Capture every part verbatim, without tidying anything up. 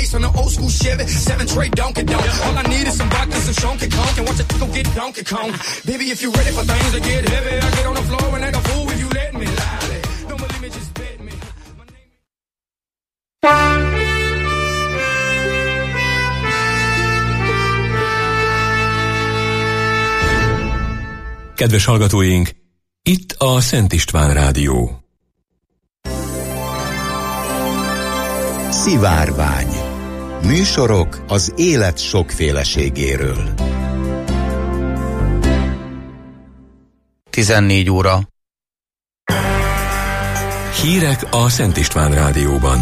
bass on the old school Chevy, seven tray Donkey Donk. All I need is some vodka, some Shonky Conk, and watch it go get Donkey Kong. Baby, if you're ready for things to get heavy, I get on the floor and act a fool if you let me lie. Don't believe me, just bet me. Kedves hallgatóink, itt a Szent István Rádió. Szivárvány. Műsorok az élet sokféleségéről. tizennégy óra. Hírek a Szent István Rádióban.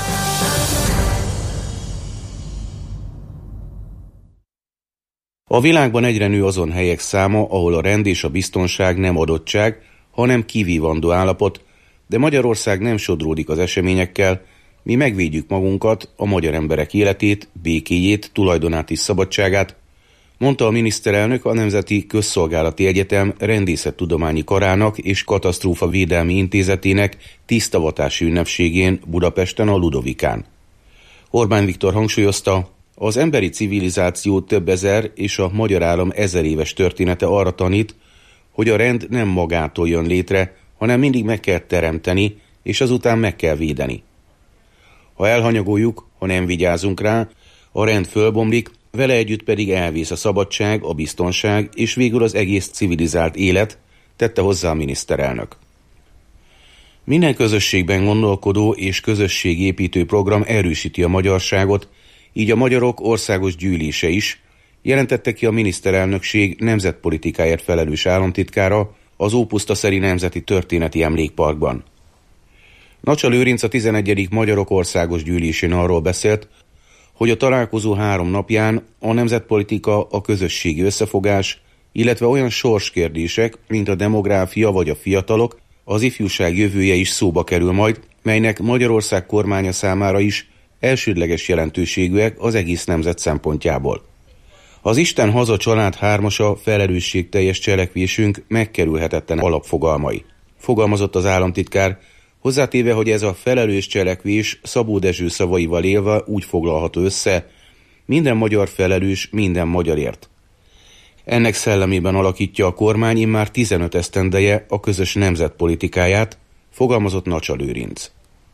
A világban egyre nő azon helyek száma, ahol a rend és a biztonság nem adottság, hanem kivívandó állapot, de Magyarország nem sodródik az eseményekkel, mi megvédjük magunkat, a magyar emberek életét, békéjét, tulajdonát és szabadságát, mondta a miniszterelnök a Nemzeti Közszolgálati Egyetem Rendészettudományi Karának és Katasztrófavédelmi Intézetének tisztavatási ünnepségén Budapesten a Ludovikán. Orbán Viktor hangsúlyozta, az emberi civilizáció több ezer és a magyar állam ezer éves története arra tanít, hogy a rend nem magától jön létre, hanem mindig meg kell teremteni, és azután meg kell védeni. Ha elhanyagoljuk, ha nem vigyázunk rá, a rend fölbomlik, vele együtt pedig elvész a szabadság, a biztonság és végül az egész civilizált élet, tette hozzá a miniszterelnök. Minden közösségben gondolkodó és közösségépítő program erősíti a magyarságot, így a Magyarok Országos Gyűlése is, jelentette ki a miniszterelnökség nemzetpolitikáért felelős államtitkára az Ópusztaszeri Nemzeti Történeti Emlékparkban. Nacsa Lőrinc a tizenegyedik Magyarok Országos Gyűlésén arról beszélt, hogy a találkozó három napján a nemzetpolitika, a közösségi összefogás, illetve olyan sorskérdések, mint a demográfia vagy a fiatalok, az ifjúság jövője is szóba kerül majd, melynek Magyarország kormánya számára is elsődleges jelentőségűek az egész nemzet szempontjából. Az Isten haza család hármasa felelősségteljes cselekvésünk megkerülhetetlen alapfogalmai, fogalmazott az államtitkár, hozzátéve, hogy ez a felelős cselekvés Szabó Dezső szavaival élve úgy foglalható össze, minden magyar felelős minden magyarért. Ennek szellemében alakítja a kormány immár tizenöt esztendeje a közös nemzetpolitikáját, fogalmazott Nacsa Lőrinc.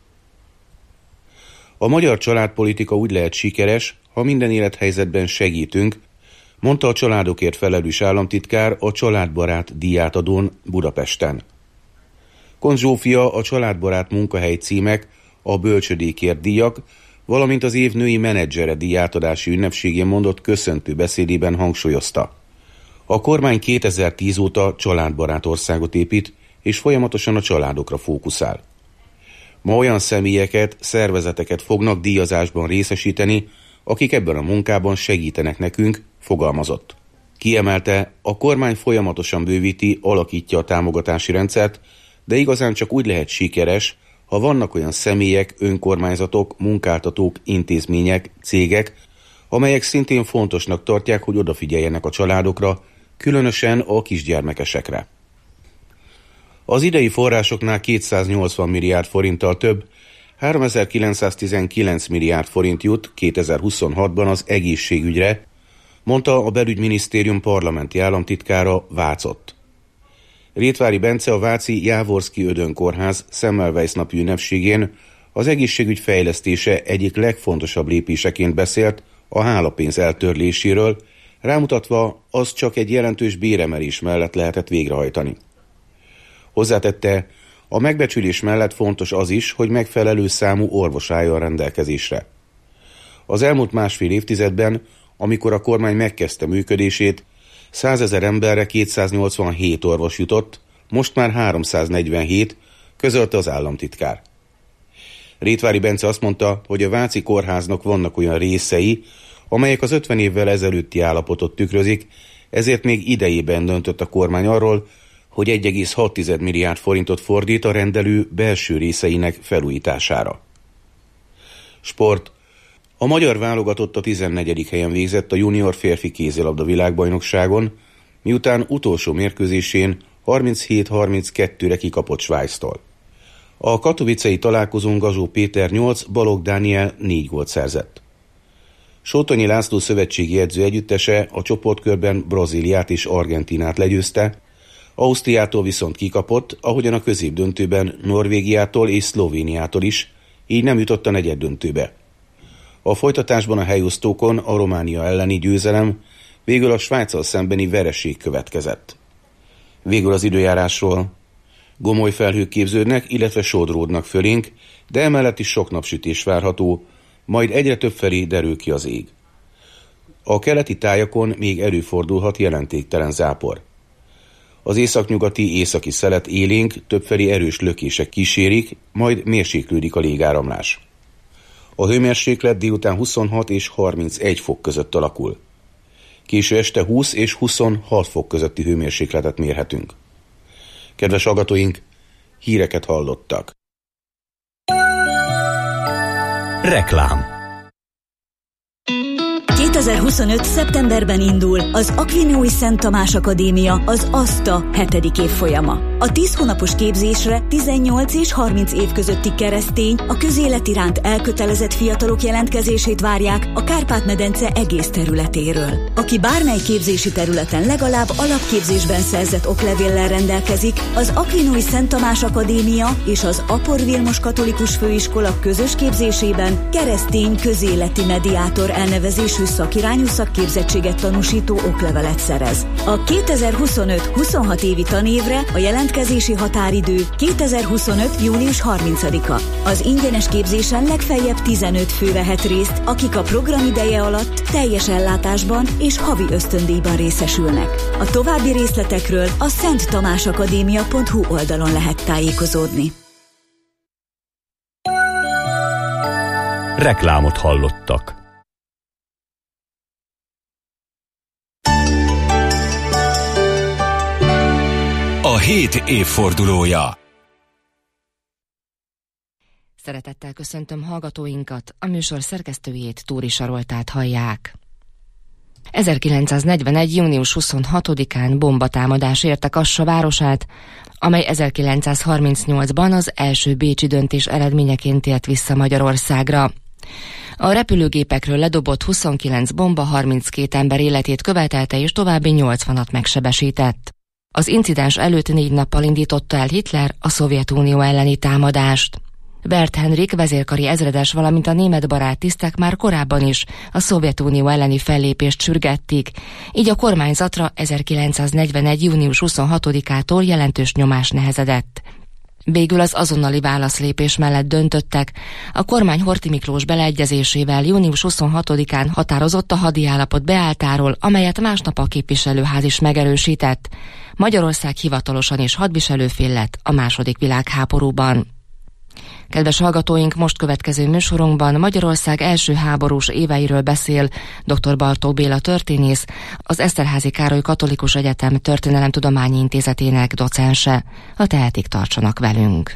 A magyar családpolitika úgy lehet sikeres, ha minden élethelyzetben segítünk, mondta a családokért felelős államtitkár a Családbarát díjátadón Budapesten. Koncz Zsófia a Családbarát munkahely címek, a Bölcsödékért díjak, valamint az év női menedzsere díjátadási ünnepségén mondott köszöntő beszédében hangsúlyozta. A kormány kétezer-tíz óta családbarát országot épít, és folyamatosan a családokra fókuszál. Ma olyan személyeket, szervezeteket fognak díjazásban részesíteni, akik ebben a munkában segítenek nekünk, fogalmazott. Kiemelte, a kormány folyamatosan bővíti, alakítja a támogatási rendszert, de igazán csak úgy lehet sikeres, ha vannak olyan személyek, önkormányzatok, munkáltatók, intézmények, cégek, amelyek szintén fontosnak tartják, hogy odafigyeljenek a családokra, különösen a kisgyermekesekre. Az idei forrásoknál kétszáznyolcvan milliárd forinttal több, háromezer-kilencszáztizenkilenc milliárd forint jut kétezer-huszonhatban az egészségügyre, mondta a Belügyminisztérium parlamenti államtitkára, Vácott. Rétvári Bence a váci Jávorszky Ödön Kórház Semmelweis napi ünnepségén az egészségügy fejlesztése egyik legfontosabb lépéseként beszélt a hálapénz eltörléséről, rámutatva, az csak egy jelentős béremelés mellett lehetett végrehajtani. Hozzátette, a megbecsülés mellett fontos az is, hogy megfelelő számú orvos álljon rendelkezésre. Az elmúlt másfél évtizedben, amikor a kormány megkezdte működését, százezer emberre kétszáznyolcvanhét orvos jutott, most már háromszáznegyvenhét, közölte az államtitkár. Rétvári Bence azt mondta, hogy a váci kórháznak vannak olyan részei, amelyek az ötven évvel ezelőtti állapotot tükrözik, ezért még idejében döntött a kormány arról, hogy egy egész hat milliárd forintot fordít a rendelő belső részeinek felújítására. Sport. A magyar válogatott a tizennegyedik helyen végzett a junior férfi kézilabda világbajnokságon, miután utolsó mérkőzésén harminchét harminckettőre kikapott Svájctól. A katowicei találkozón Gazsó Péter nyolc, Balogh Dániel négy gólt szerzett. Sótonyi László szövetségi edző együttese a csoportkörben Brazíliát és Argentínát legyőzte, Ausztriától viszont kikapott, ahogyan a középdöntőben Norvégiától és Szlovéniától is, így nem jutott a negyeddöntőbe. A folytatásban a helyosztókon a Románia elleni győzelem, végül a Svájccal szembeni vereség következett. Végül az időjárásról. Gomoly felhők képződnek, illetve sodródnak fölénk, de emellett is sok napsütés várható, majd egyre több felé derül ki az ég. A keleti tájakon még előfordulhat jelentéktelen zápor. Az északnyugati északi szelet élénk, többfelé erős lökések kísérik, majd mérséklődik a légáramlás. A hőmérséklet délután huszonhat és harmincegy fok között alakul. Késő este húsz és huszonhat fok közötti hőmérsékletet mérhetünk. Kedves hallgatóink, híreket hallottak. Reklám. kétezer-huszonöt. szeptemberben indul az Aquinois Szent Tamás Akadémia, az ASTA hetedik évfolyama. A tíz hónapos képzésre tizennyolc és harminc év közötti keresztény, a közélet iránt elkötelezett fiatalok jelentkezését várják a Kárpát-medence egész területéről. Aki bármely képzési területen legalább alapképzésben szerzett oklevéllel rendelkezik, az Aquinois Szent Tamás Akadémia és az Apor Vilmos Katolikus Főiskola közös képzésében keresztény közéleti mediátor elnevezésű szakirányú szakképzettséget tanúsító oklevelet szerez. A kétezer-huszonöt huszonhat évi tanévre a jelentkezési határidő kétezer-huszonöt. június harmincadika. Az ingyenes képzésen legfeljebb tizenöt fő vehet részt, akik a program ideje alatt teljes ellátásban és havi ösztöndíjban részesülnek. A további részletekről a szenttamásakadémia pont hu oldalon lehet tájékozódni. Reklámot hallottak. A hét évfordulója. Szeretettel köszöntöm hallgatóinkat, a műsor szerkesztőjét, Túri Saroltát hallják. ezerkilencszáznegyvenegy. június huszonhatodikán bombatámadás érte Kassa városát, amely ezerkilencszázharmincnyolcban az első bécsi döntés eredményeként tért vissza Magyarországra. A repülőgépekről ledobott huszonkilenc bomba harminckét ember életét követelte és további nyolcvanat megsebesített. Az incidens előtt négy nappal indította el Hitler a Szovjetunió elleni támadást. Bert Henrik vezérkari ezredes, valamint a német barát tisztek már korábban is a Szovjetunió elleni fellépést sürgették, így a kormányzatra ezerkilencszáznegyvenegy. június huszonhatodikától jelentős nyomás nehezedett. Végül az azonnali válaszlépés mellett döntöttek. A kormány Horthy Miklós beleegyezésével június huszonhatodikán határozott a hadiállapot beálltáról, amelyet másnap a képviselőház is megerősített. Magyarország hivatalosan is hadviselőfél lett a második világháborúban. Kedves hallgatóink, most következő műsorunkban Magyarország első háborús éveiről beszél dr. Bartók Béla történész, az Eszterházy Károly Katolikus Egyetem Történelemtudományi Intézetének docense. Ha tehetik, tartsanak velünk.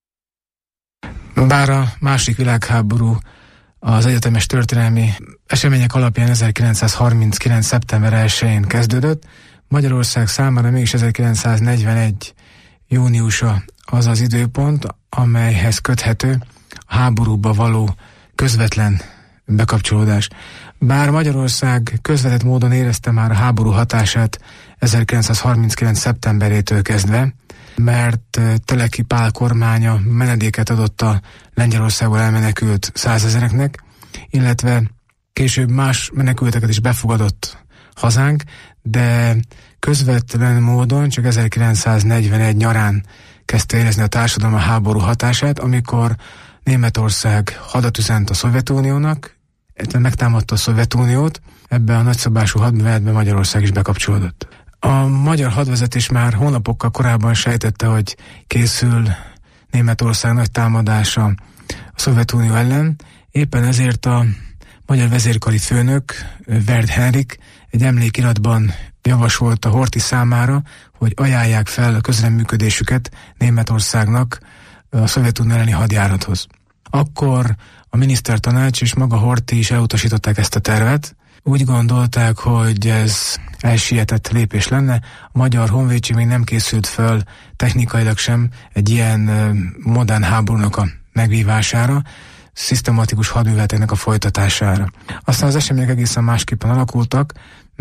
Bár a második világháború az egyetemes történelmi események alapján ezerkilencszázharminckilenc. szeptember elsején kezdődött, Magyarország számára mégis ezerkilencszáznegyvenegy. júniusa az az időpont, amelyhez köthető a háborúba való közvetlen bekapcsolódás. Bár Magyarország közvetett módon érezte már a háború hatását ezerkilencszázharminckilenc. szeptemberétől kezdve, mert Teleki Pál kormánya menedéket adott a Lengyelországból elmenekült százezereknek, illetve később más menekülteket is befogadott hazánk, de közvetlen módon csak ezerkilencszáznegyvenegy nyarán kezdte érezni a társadalom a háború hatását, amikor Németország hadat üzent a Szovjetuniónak, megtámadta a Szovjetuniót, ebbe a nagyszabású hadműveletbe Magyarország is bekapcsolódott. A magyar hadvezetés már hónapokkal korábban sejtette, hogy készül Németország nagy támadása a Szovjetunió ellen, éppen ezért a magyar vezérkari főnök, Bert Henrik egy emlékiratban javasolta Horthy számára, hogy ajánlják fel a közreműködésüket Németországnak a Szovjetunió elleni hadjárathoz. Akkor a minisztertanács és maga Horthy is elutasították ezt a tervet. Úgy gondolták, hogy ez elsietett lépés lenne. A magyar honvédség még nem készült föl technikailag sem egy ilyen modern háborúnak a megvívására. szisztematikus hadműveleteknek a folytatására. Aztán az események egészen másképpen alakultak,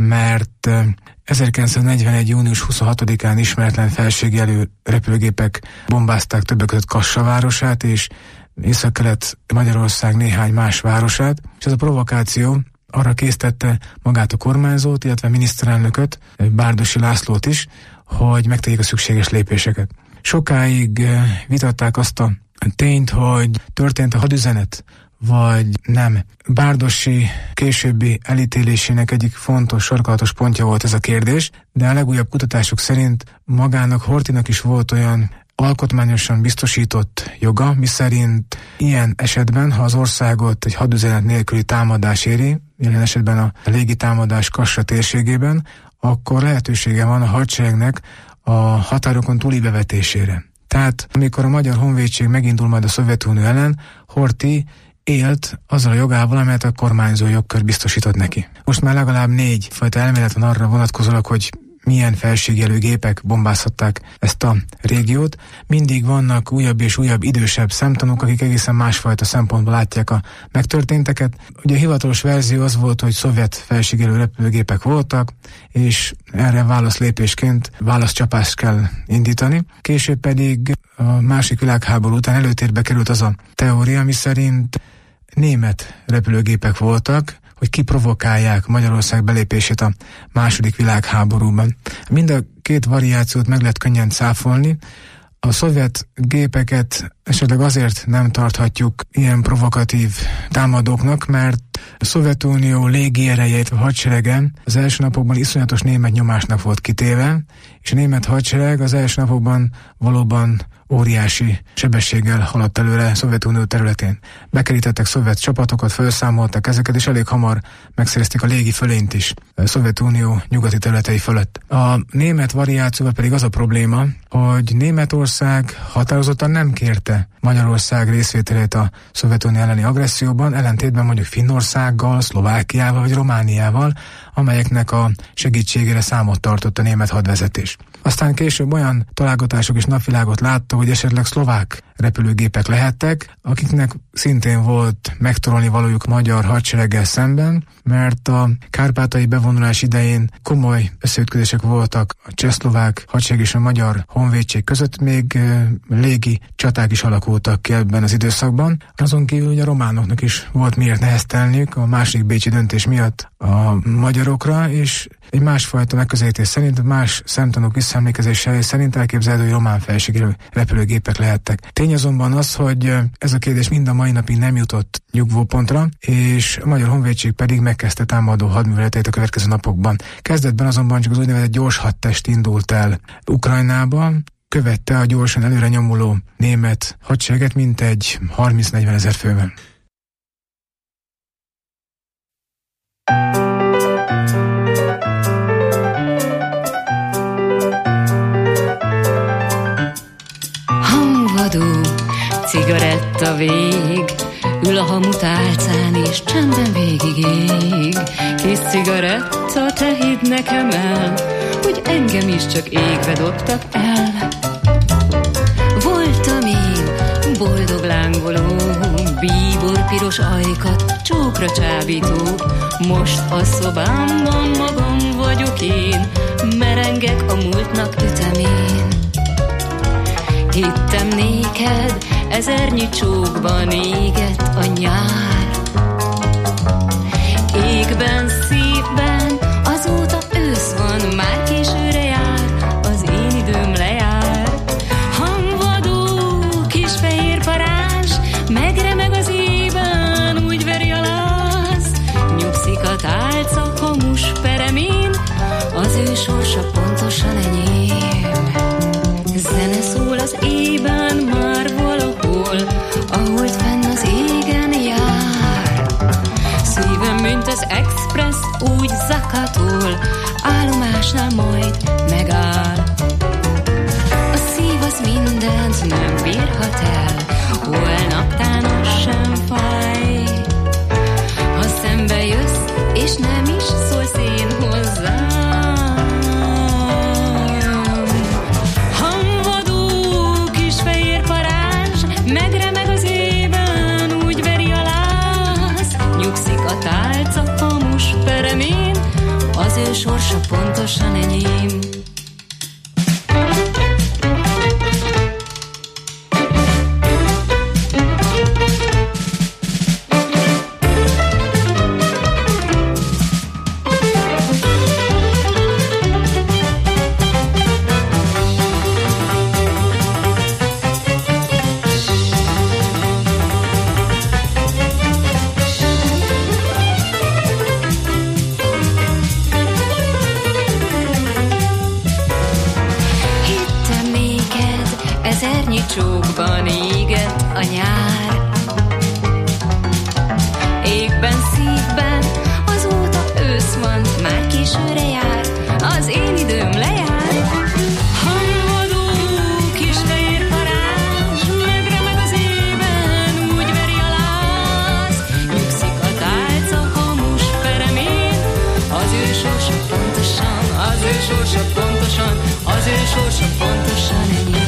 mert ezerkilencszáznegyvenegy. június huszonhatodikán ismeretlen felségjelű repülőgépek bombázták többek között Kassa városát és Északkelet Magyarország néhány más városát, és ez a provokáció arra késztette magát a kormányzót, illetve a miniszterelnököt, Bárdossy Lászlót is, hogy megtegyék a szükséges lépéseket. Sokáig vitatták azt a tényt, hogy történt a hadüzenet, vagy nem. Bárdossy későbbi elítélésének egyik fontos, sarkalatos pontja volt ez a kérdés, de a legújabb kutatások szerint magának, Horthynak is volt olyan alkotmányosan biztosított joga, miszerint ilyen esetben, ha az országot egy hadüzenet nélküli támadás éri, jelen esetben a légi támadás Kassa térségében, akkor lehetősége van a hadseregnek a határokon túli bevetésére. Tehát amikor a Magyar Honvédség megindul majd a Szovjetunió ellen, Horthy élt azzal a jogával, amelyet a kormányzó jogkör biztosított neki. Most már legalább négy fajta elmélet van arra vonatkozólag, hogy milyen felségjelű gépek bombázhatták ezt a régiót. Mindig vannak újabb és újabb idősebb szemtanúk, akik egészen másfajta szempontból látják a megtörténteket. Ugye a hivatalos verzió az volt, hogy szovjet felségjelű repülőgépek voltak, és erre válaszlépésként válaszcsapást kell indítani. Később pedig a második világháború után előtérbe került az a teória, miszerint német repülőgépek voltak, hogy kiprovokálják Magyarország belépését a második világháborúban. Mind a két variációt meg lehet könnyen cáfolni. A szovjet gépeket esetleg azért nem tarthatjuk ilyen provokatív támadóknak, mert a Szovjetunió légiereje, illetve hadserege az első napokban iszonyatos német nyomásnak volt kitéve, és a német hadsereg az első napokban valóban óriási sebességgel haladt előre a Szovjetunió területén. Bekerítettek szovjet csapatokat, felszámoltak ezeket, és elég hamar megszerezték a légi fölényt is a Szovjetunió nyugati területei fölött. A német variációval pedig az a probléma, hogy Németország határozottan nem kérte Magyarország részvételét a Szovjetunió elleni agresszióban, ellentétben mondjuk Finnországgal, Szlovákiával vagy Romániával, amelyeknek a segítségére számot tartott a német hadvezetés. Aztán később olyan találgatások is napvilágot látta, hogy esetleg szlovák repülőgépek lehettek, akiknek szintén volt megtorolni valójuk magyar hadsereggel szemben, mert a kárpátai bevonulás idején komoly összeütközések voltak a csehszlovák hadsereg és a magyar honvédség között, még légi csaták is alakultak ki ebben az időszakban. Azon kívül ugye a románoknak is volt miért neheztelniük a második bécsi döntés miatt a magyarokra, és egy másfajta megközelítés szerint, más szemtanúk visszaemlékezése szerint elképzelhető, hogy román felségjelű repülőgépek lehettek. Tény azonban az, hogy ez a kérdés mind a mai napig nem jutott nyugvópontra, és a Magyar Honvédség pedig megkezdte támadó hadműveleteit a következő napokban. Kezdetben azonban csak az úgynevezett gyors hadtest indult el Ukrajnába, követte a gyorsan előre nyomuló német hadsereget mintegy harminc-negyven ezer fővel. Hangvadó cigaretta vég, ül a hamutálcán és csendben végig ég. Kis cigaretta, te hidd nekem el, hogy engem is csak égbe dobtak el. Voltam én boldog lángoló, bíbor piros ajkat, csókra csábító. Most a szobámban magam vagyok én, merengek a múltnak ütemén. Hittem néked, ezernyi csókban égett a nyár. Égben, szívben, azóta ősz van, már későre jár, az én időm lejár. Hangvadó, kis fehér parázs, megremeg az ében, úgy veri a láz. Nyugszik a tálca hamus peremén, az ő sorsa pontosan enyém. Zene szól az ében már valahol, ahol fenn az égen jár. Szívem, mint az express, úgy zakatol, állomásnál majd megáll. A szív az mindent nem bírhat el, holnaptán az sem fáj. Ha szembe jössz, és nem is szólsz én hozzám. Megremeg az ében, úgy veri sorsa pontosan enyém. Csókban éget a nyár. Égben, szívben, azóta ősz van, már későre jár, az én időm lejár. Hanvadó kis fehér parázs, megremeg az ében, úgy veri a láz. Nyugszik a tálca kamus peremén, az ő sorsa pontosan, az ő sorsa pontosan, az ő sorsa pontosan enyém.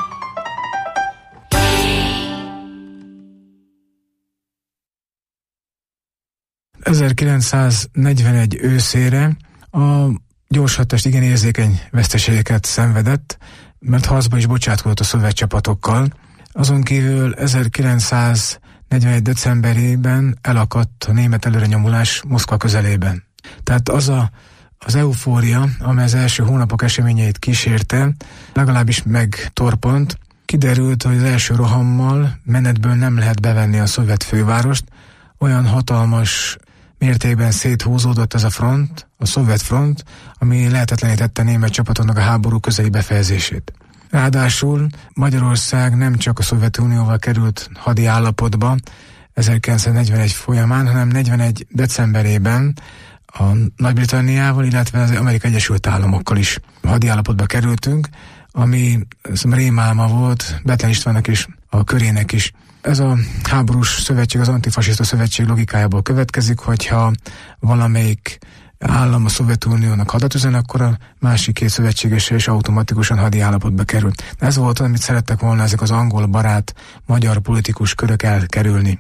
ezerkilencszáznegyvenegy őszére a gyorshatás igen érzékeny veszteségeket szenvedett, mert harcba is bocsátkozott a szovjet csapatokkal. Azon kívül ezerkilencszáznegyvenegy decemberében elakadt a német előrenyomulás Moszkva közelében. Tehát az a, az eufória, amely az első hónapok eseményeit kísérte, legalábbis megtorpant. Kiderült, hogy az első rohammal menetből nem lehet bevenni a szovjet fővárost, olyan hatalmas mértékben széthúzódott ez a front, a szovjet front, ami lehetetlenítette a német csapatoknak a háború közeli befejezését. Ráadásul Magyarország nem csak a Szovjetunióval került hadi állapotba ezerkilencszáznegyvenegy folyamán, hanem negyvenegy decemberében a Nagy-Britanniával, illetve az Amerikai Egyesült Államokkal is hadi állapotba kerültünk, ami rémálma volt Bethlen Istvánnak is, a körének is. Ez a háborús szövetség, az antifasiszta szövetség logikájából következik, hogyha valamelyik állam a Szovjetuniónak hadat üzen, akkor a másik két szövetségese is automatikusan hadi állapotba került. Ez volt, amit szerettek volna ezek az angol barát magyar politikus körök elkerülni.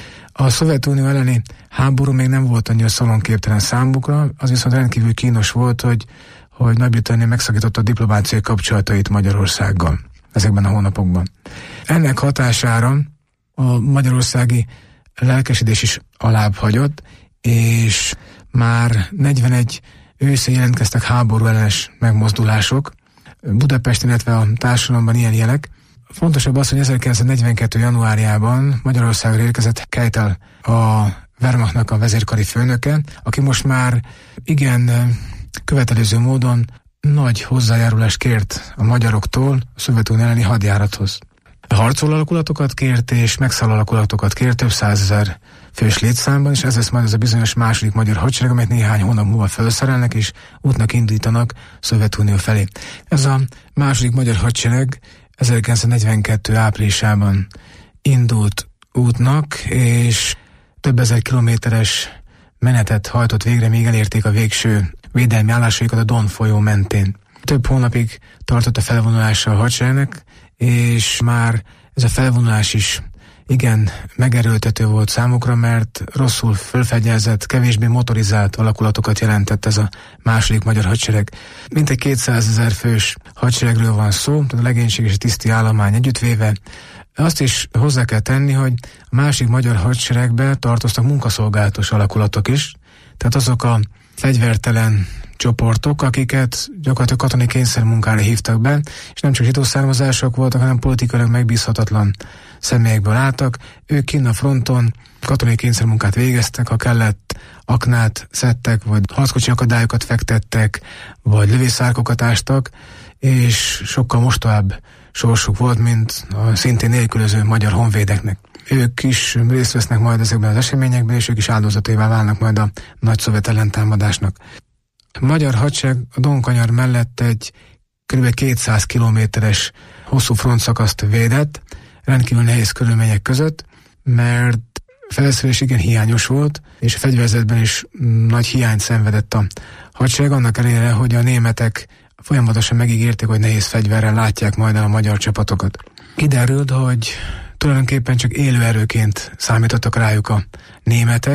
A Szovjetunió elleni háború még nem volt annyira szalonképtelen számukra, az viszont rendkívül kínos volt, hogy, hogy Nagy-Britannia megszakította a diplomáciai kapcsolatait Magyarországgal ezekben a hónapokban. Ennek hatására a magyarországi lelkesedés is alább hagyott, és már negyvenegy őszén jelentkeztek háború ellenes megmozdulások. Budapesten, illetve a társadalomban ilyen jelek. Fontosabb az, hogy ezerkilencszáznegyvenkettő januárjában Magyarországra érkezett Keitel, a Wehrmachtnak a vezérkari főnöke, aki most már igen követelező módon nagy hozzájárulást kért a magyaroktól a Szovjetunió elleni hadjárathoz. Harcoló alakulatokat kért, és megszálló alakulatokat kért több százezer fős létszámban, és ez lesz majd ez a bizonyos második magyar hadsereg, amelyet néhány hónap múlva felszerelnek, és útnak indítanak Szovjetunió felé. Ez a második magyar hadsereg ezerkilencszáznegyvenkettő áprilisában indult útnak, és több ezer kilométeres menetet hajtott végre, míg elérték a végső védelmi állásaikat a Don folyó mentén. Több hónapig tartott a felvonulása a hadseregnek, és már ez a felvonulás is igen megerőltető volt számukra, mert rosszul fölfegyelzett, kevésbé motorizált alakulatokat jelentett ez a második magyar hadsereg. Mintegy kétszázezer fős hadseregről van szó, tehát a legénység és a tiszti állomány együttvéve. Azt is hozzá kell tenni, hogy a másik magyar hadseregbe tartoztak munkaszolgálatos alakulatok is, tehát azok a fegyvertelen csoportok, akiket gyakorlatilag katonai kényszermunkára hívtak be, és nem csak zsidó származások voltak, hanem politikailag megbízhatatlan személyekből álltak. Ők kinn a fronton katonai kényszermunkát végeztek, ha kellett, aknát szedtek, vagy harckocsi akadályokat fektettek, vagy lövészárkokat ástak, és sokkal most tovább sorsuk volt, mint a szintén nélkülöző magyar honvédeknek. Ők is részt vesznek majd ezekben az eseményekben, és ők is áldozatává válnak majd a nagy szovjet ellentámadásnak. A magyar hadsereg a Donkanyar mellett egy kb. kétszáz kilométeres hosszú frontszakaszt védett, rendkívül nehéz körülmények között, mert felszerelés igen hiányos volt, és a fegyverzetben is nagy hiányt szenvedett a hadsereg, annak ellenére, hogy a németek folyamatosan megígérték, hogy nehéz fegyverrel látják majd el a magyar csapatokat. Kiderült, hogy tulajdonképpen csak élő erőként számítottak rájuk a németek,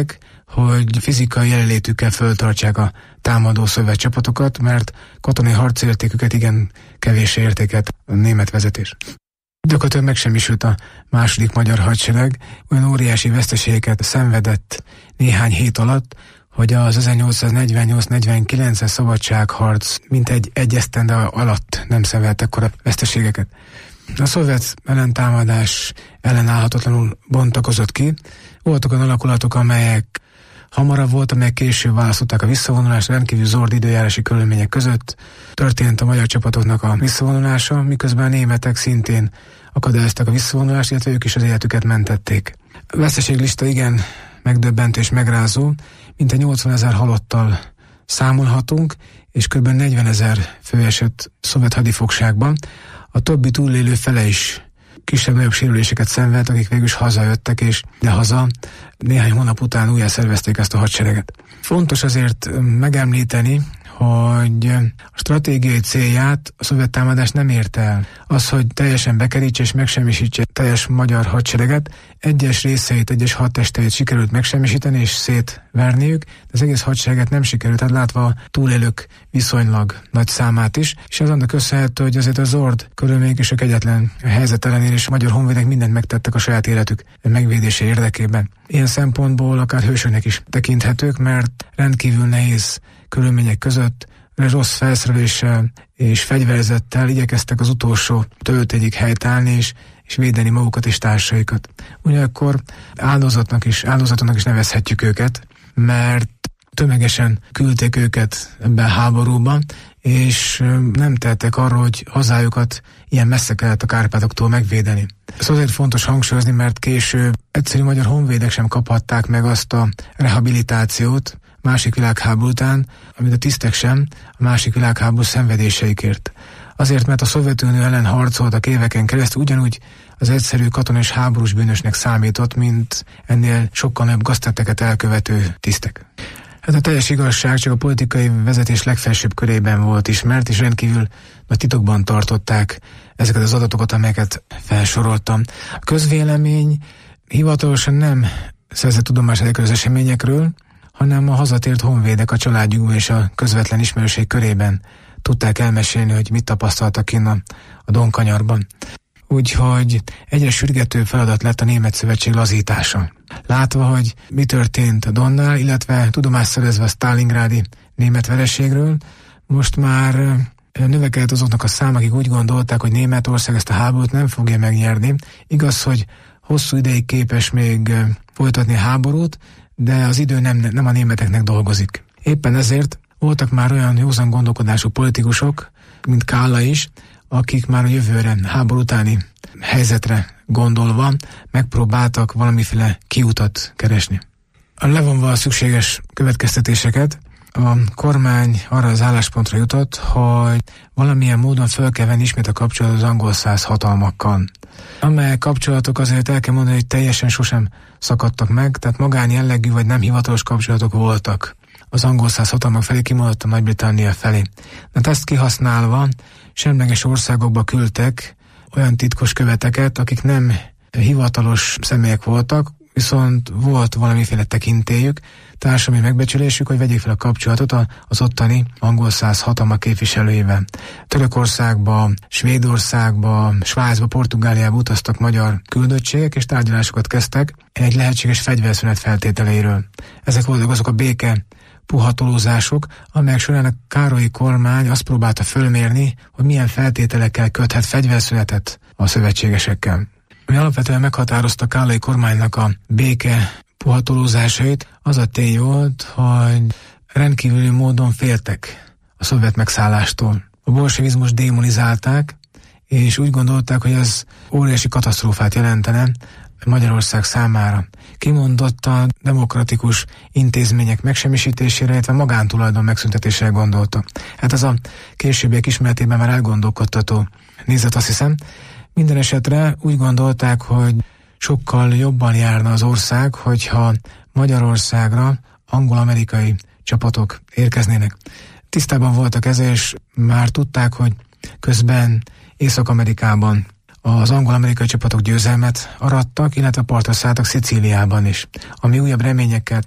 hogy fizikai jelenlétükkel föltartsák a támadó szovjet csapatokat, mert katonai harcértéküket igen kevés értéket a német vezetés. Gyakorlatilag megsemmisült a második magyar hadsereg, olyan óriási veszteségeket szenvedett néhány hét alatt, hogy az ezernyolcszáznegyvennyolc negyvenkilences szabadságharc mintegy egy esztende alatt nem szenvedt ekkora veszteségeket. A szovjet ellentámadás ellenállhatatlanul bontakozott ki. Voltak olyan alakulatok, amelyek hamarabb volt, amelyek később választották a visszavonulást, rendkívül zord időjárási körülmények között történt a magyar csapatoknak a visszavonulása, miközben a németek szintén akadályozták a visszavonulást, illetve ők is az életüket mentették. A veszteséglista igen megdöbbentő és megrázó, mintegy nyolcvanezer halottal számolhatunk, és kb. negyvenezer fő esett szovjet hadifogságban. A többi túlélő fele is kisebb-nagyobb sérüléseket szenvedt, akik végül is hazajöttek, és de haza néhány hónap után újra szervezték ezt a hadsereget. Fontos azért megemlíteni, hogy a stratégiai célját a szovjet támadás nem érte el. Az, hogy teljesen bekerítse és megsemmisítse teljes magyar hadsereget, egyes részeit, egyes hadtesteit sikerült megsemmisíteni és szétverniük, de az egész hadsereget nem sikerült, tehát látva a túlélők viszonylag nagy számát is, és ez annak köszönhető, hogy azért a zord körülmények és a kegyetlen helyzet ellenére is a magyar honvédek mindent megtettek a saját életük megvédése érdekében. Ilyen szempontból akár hősöknek is tekinthetők, mert rendkívül nehéz körülmények között rossz felszereléssel és fegyverzettel igyekeztek az utolsó töltéig helytállni és, és védeni magukat és társaikat. Ugyanakkor áldozatnak is, áldozatnak is nevezhetjük őket, mert tömegesen küldték őket ebben a háborúban, és nem tehettek arról, hogy hazájukat ilyen messze kellett a Kárpátoktól megvédeni. Ez azért fontos hangsúlyozni, mert később egyszerű magyar honvédek sem kaphatták meg azt a rehabilitációt másik világháború után, amit a tisztek sem a másik világháború szenvedéseikért. Azért, mert a Szovjetunió ellen harcoltak éveken keresztül, ugyanúgy az egyszerű katonai és háborús bűnösnek számított, mint ennél sokkal nagyobb gaztetteket elkövető tisztek. Hát a teljes igazság csak a politikai vezetés legfelsőbb körében volt ismert, és rendkívül nagy titokban tartották ezeket az adatokat, amelyeket felsoroltam. A közvélemény hivatalosan nem szerzett tudomást ezekről az eseményekről, hanem a hazatért honvédek a családjukban és a közvetlen ismerőség körében tudták elmesélni, hogy mit tapasztaltak innen a, a Donkanyarban. Úgyhogy egyre sürgető feladat lett a Német Szövetség lazítása. Látva, hogy mi történt a Donnál, illetve tudomást szerezve a sztálingrádi német vereségről, most már növekedett azoknak a szám, akik úgy gondolták, hogy Németország ezt a háborút nem fogja megnyerni. Igaz, hogy hosszú ideig képes még folytatni a háborút, de az idő nem, nem a németeknek dolgozik. Éppen ezért voltak már olyan józan gondolkodású politikusok, mint Kálla is, akik már a jövőre, háború utáni helyzetre gondolva megpróbáltak valamiféle kiutat keresni. Levonva a szükséges következtetéseket, a kormány arra az álláspontra jutott, hogy valamilyen módon fel kell venni ismét a kapcsolatot az angol száz hatalmakkal. Amely kapcsolatok azért el kell mondani, hogy teljesen sosem szakadtak meg, tehát magánjellegű vagy nem hivatalos kapcsolatok voltak az angol száz hatalmak felé, kimondottan Nagy-Britannia felé. De ezt kihasználva semleges országokba küldtek olyan titkos követeket, akik nem hivatalos személyek voltak, viszont volt valamiféle tekintélyük, társadalmi megbecsülésük, hogy vegyék fel a kapcsolatot az ottani angol száz hatalmak képviselőivel. Törökországba, Svédországba, Svájcba, Portugáliába utaztak magyar küldöttségek, és tárgyalásokat kezdtek egy lehetséges fegyverszünet feltételeiről. Ezek voltak azok a béke puhatolózások, amelyek során a Károlyi kormány azt próbálta fölmérni, hogy milyen feltételekkel köthet fegyverszünetet a szövetségesekkel. Ami alapvetően meghatározta Kállai kormánynak a béke puhatolózásait, az a tény volt, hogy rendkívüli módon féltek a szovjet megszállástól. A bolsevizmus démonizálták, és úgy gondolták, hogy ez óriási katasztrófát jelentene Magyarország számára. Kimondottan demokratikus intézmények megsemmisítésére, illetve magántulajdon megszüntetésére gondoltak. Hát ez a későbbiek ismeretében már elgondolkodtató nézet, azt hiszem. Minden esetre úgy gondolták, hogy sokkal jobban járna az ország, hogyha Magyarországra angol-amerikai csapatok érkeznének. Tisztában voltak ezzel, és már tudták, hogy közben Észak-Amerikában az angol-amerikai csapatok győzelmet arattak, illetve partra szálltak Szicíliában is, ami újabb reményeket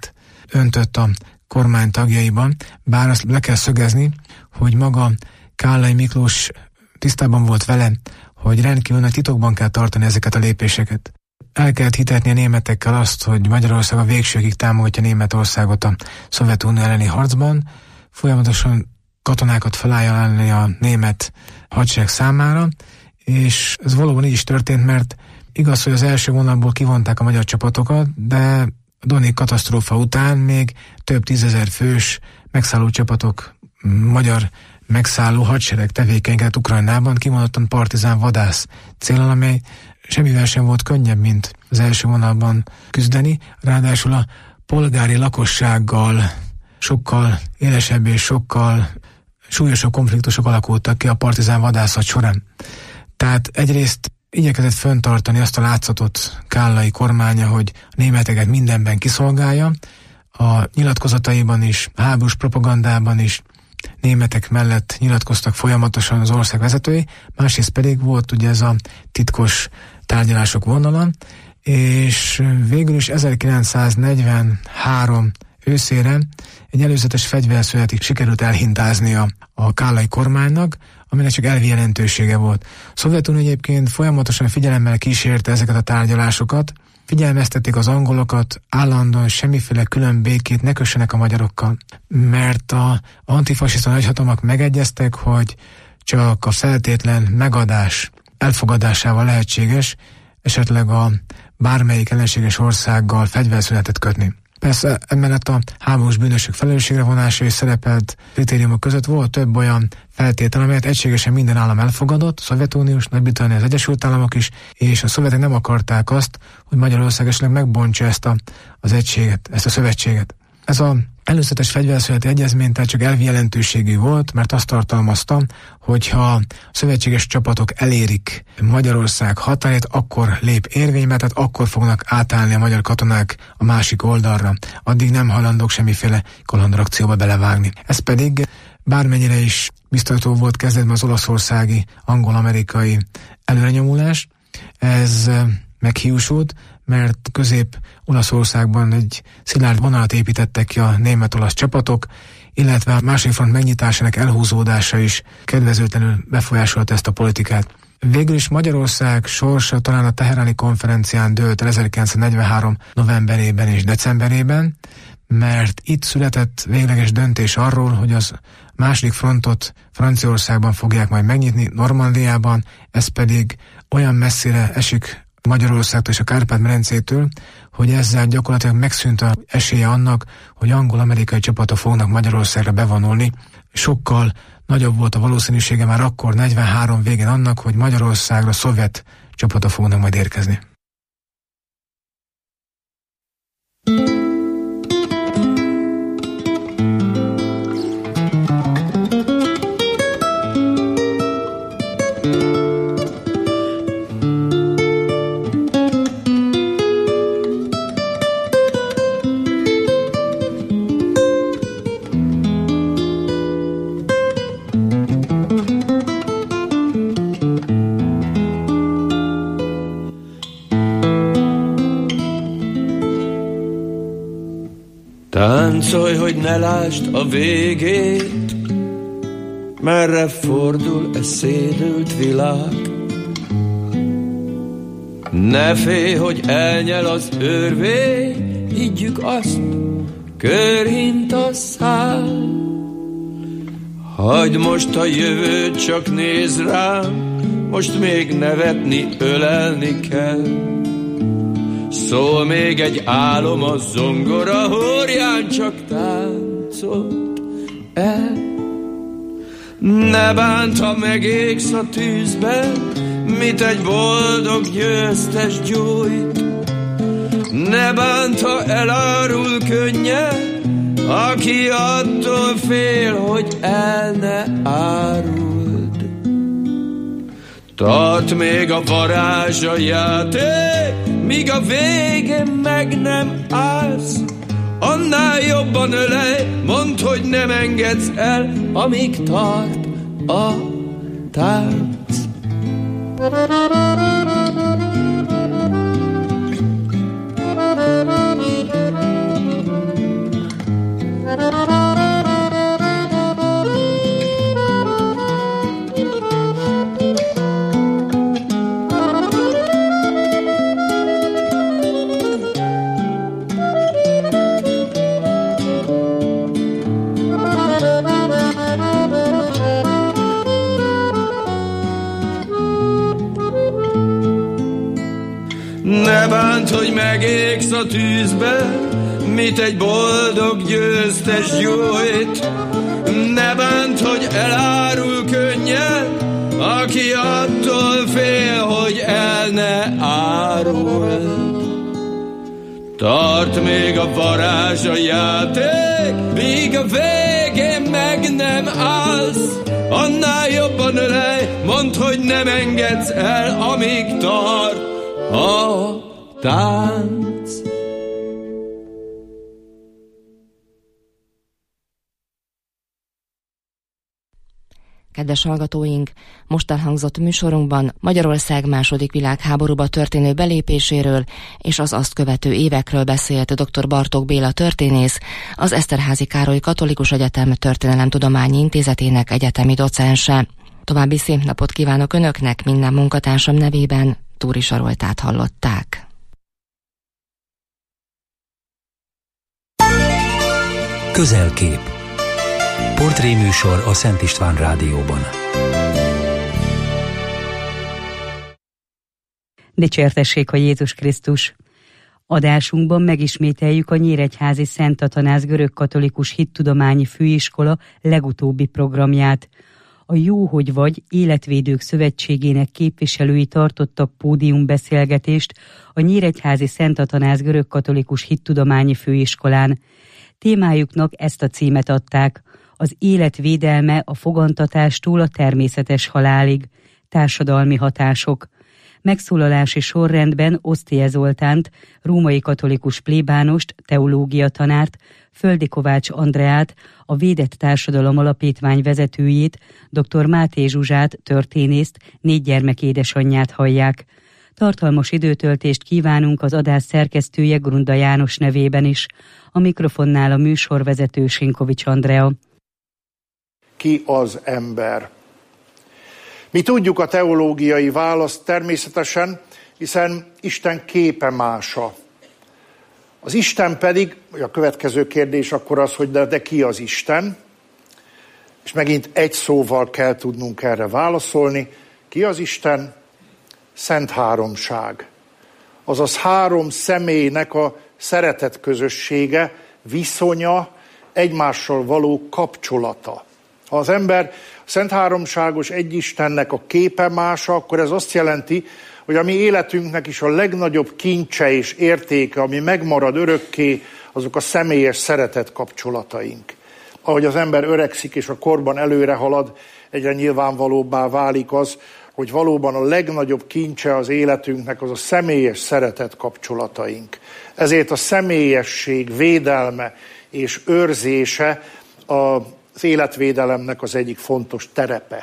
öntött a kormány tagjaiban, bár azt le kell szögezni, hogy maga Kállai Miklós tisztában volt vele, hogy rendkívül nagy titokban kell tartani ezeket a lépéseket. El kellett hitetni a németekkel azt, hogy Magyarország a végsőkig támogatja Németországot a Szovjetunió elleni harcban, folyamatosan katonákat felajánlani a német hadsereg számára, és ez valóban így is történt, mert igaz, hogy az első vonalból kivonták a magyar csapatokat, de a Doni katasztrófa után még több tízezer fős megszálló csapatok, magyar megszálló hadsereg tevékenykedett Ukrajnában, kimondottan partizán vadász céllal, amely semmivel sem volt könnyebb, mint az első vonalban küzdeni, ráadásul a polgári lakossággal sokkal élesebb és sokkal súlyosabb konfliktusok alakultak ki a partizán vadászat során. Tehát egyrészt igyekezett fenntartani azt a látszatot Kállai kormánya, hogy a németeket mindenben kiszolgálja, a nyilatkozataiban is, a háborús propagandában is németek mellett nyilatkoztak folyamatosan az ország vezetői, másrészt pedig volt ugye ez a titkos tárgyalások vonala, és végül is ezerkilencszáznegyvenhárom őszére egy előzetes fegyverszünetig sikerült elhintáznia a Kállai kormánynak, aminek csak elvi jelentősége volt. A Szovjetunió egyébként folyamatosan figyelemmel kísérte ezeket a tárgyalásokat, figyelmeztették az angolokat, állandóan semmiféle külön békét ne kössenek a magyarokkal, mert a antifasiszta nagyhatalmak megegyeztek, hogy csak a feltétlen megadás elfogadásával lehetséges esetleg a bármelyik ellenséges országgal fegyverszünetet kötni. Persze emellett a háborús bűnösök felelősségre vonása és szerepelt kritériumok között volt több olyan feltétel, amelyet egységesen minden állam elfogadott, a Szovjetunió, Nagy-Britannia, az Egyesült Államok is, és a szovjetek nem akarták azt, hogy Magyarország esetleg megbontsa ezt a, az egységet, ezt a szövetséget. Ez az előzetes fegyverszüneti egyezmény tehát csak elvi jelentőségű volt, mert azt tartalmazta, hogyha a szövetséges csapatok elérik Magyarország határát, akkor lép érvénybe, tehát akkor fognak átállni a magyar katonák a másik oldalra. Addig nem hajlandók semmiféle kalandrakcióba belevágni. Ez pedig bármennyire is biztató volt kezdetben az olaszországi, angol-amerikai előrenyomulás, ez meghiúsult, mert Közép-Olaszországban egy szilárd vonalat építettek ki a német-olasz csapatok, illetve a második front megnyitásának elhúzódása is kedvezőtlenül befolyásolta ezt a politikát. Végül is Magyarország sorsa talán a teheráni konferencián dőlt el ezerkilencszáznegyvenhárom novemberében és decemberében, mert itt született végleges döntés arról, hogy az második frontot Franciaországban fogják majd megnyitni, Normandiában, ez pedig olyan messzire esik Magyarországtól és a Kárpát-medencétől, hogy ezzel gyakorlatilag megszűnt az esélye annak, hogy angol-amerikai csapatok fognak Magyarországra bevonulni. Sokkal nagyobb volt a valószínűsége már akkor negyvenhárom végén annak, hogy Magyarországra szovjet csapatok fognak majd érkezni. Táncolj, hogy ne lásd a végét, merre fordul e szédült világ. Ne félj, hogy elnyel az örvény, higgyük azt, körhint a szál. Hagyd most a jövőt, csak nézd rám, most még nevetni, ölelni kell. Szól még egy álom a zongora, hórján csak táncolt el. Ne bánt, ha megégsz a tűzben, mit egy boldog győztes gyújt. Ne bánt, ha elárul könnyen, aki attól fél, hogy el ne áruld. Tart még a varázs a játék, míg a végén meg nem állsz. Annál jobban ölej, mondd, hogy nem engedsz el, amíg tart a tánc. bánt, hogy megégsz a tűzbe, mit egy boldog győztes gyújt. Ne bánt, hogy elárul könnyen, aki attól fél, hogy el ne árul. Tart még a varázs a játék, míg a végén meg nem állsz. Annál jobban ölej, mondd, hogy nem engedsz el, amíg tart a tánc. Kedves hallgatóink, most elhangzott műsorunkban Magyarország második világháborúba történő belépéséről és az azt követő évekről beszélt dr. Bartók Béla történész, az Eszterházy Károly Katolikus Egyetem Történelemtudományi Intézetének egyetemi docense. További szép napot kívánok Önöknek, minden munkatársam nevében, Túri Saroltát hallották. Közelkép. Portréműsor a Szent István Rádióban. Dicsértessék a Jézus Krisztus! Adásunkban megismételjük a Nyíregyházi Szent Atanáz Görögkatolikus Hittudományi Főiskola legutóbbi programját. A Jó, hogy vagy Életvédők Szövetségének képviselői tartottak pódiumbeszélgetést a Nyíregyházi Szent Atanáz Görögkatolikus Hittudományi Főiskolán. Témájuknak ezt a címet adták: az élet védelme a fogantatástól a természetes halálig, társadalmi hatások. Megszólalási sorrendben Osztie Zoltánt, római katolikus plébánost, teológia tanárt, Földi Kovács Andreát, a Védett Társadalom Alapítvány vezetőjét, dr. Máté Zsuzsát, történészt, négy gyermek édesanyját hallják. Tartalmas időtöltést kívánunk az adás szerkesztője Grunda János nevében is. A mikrofonnál a műsorvezető Sinkovics Andrea. Ki az ember? Mi tudjuk a teológiai választ természetesen, hiszen Isten képe mása. Az Isten pedig, a következő kérdés akkor az, hogy de, de ki az Isten? És megint egy szóval kell tudnunk erre válaszolni. Ki az Isten? Szent Háromság. Azaz három személynek a szeretet közössége, viszonya, egymással való kapcsolata. Ha az ember a Szent Háromságos Egyistennek a képe mása, akkor ez azt jelenti, hogy a mi életünknek is a legnagyobb kincse és értéke, ami megmarad örökké, azok a személyes szeretet kapcsolataink. Ahogy az ember öregszik és a korban előre halad, egyre nyilvánvalóbbá válik az, hogy valóban a legnagyobb kincse az életünknek az a személyes szeretet kapcsolataink. Ezért a személyesség védelme és őrzése az életvédelemnek az egyik fontos terepe.